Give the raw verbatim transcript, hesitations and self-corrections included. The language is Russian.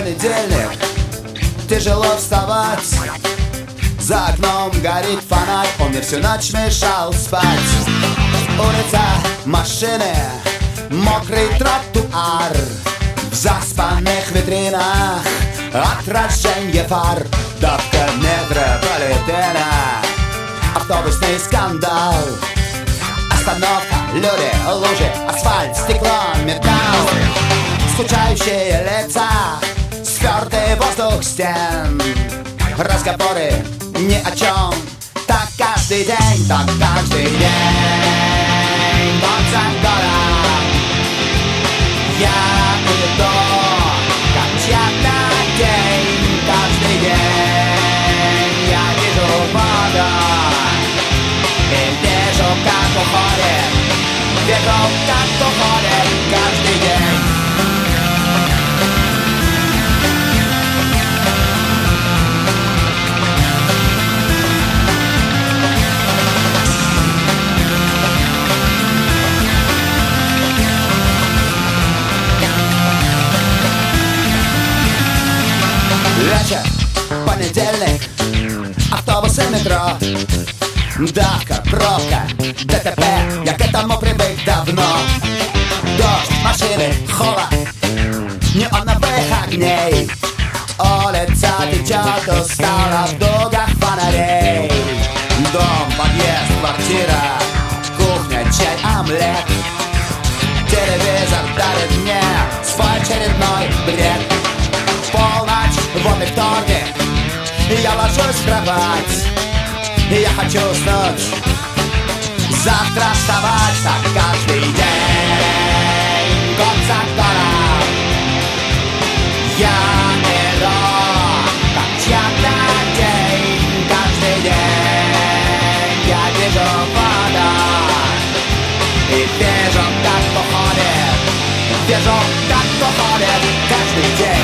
понедельник, тяжело вставать. За окном горит фонарь, он мне всю ночь мешал спать. Улица, машины, мокрый тротуар, в заспанных витринах отраженье фар. Давка метрополитена, автобусный скандал, остановка, люди, лужи, асфальт, стекло, металл. Скучающие лица, спёртый воздух стен, разговоры ни о чем. Так каждый день, так каждый день. Год за годом я иду, как чья-то день. Каждый день я вижу воду и вижу, как уходит, вижу, как уходит каждый день. Вечер, понедельник, автобусы, метро, давка, пробка, ДТП, я к этому привык давно. Дождь, машины, холод, неоновых огней, улица течет устала в дугах фонарей. Дом, подъезд, квартира, кухня, чай, омлет. Телевизор дарит мне свой очередной бред. Полночь, вот и вторник, и я ложусь в кровать, и я хочу уснуть, завтра вставать. Так каждый день, год за годом я иду, как чья-то день. Каждый день я вижу воду и вижу, как уходит, вижу, как уходит каждый день.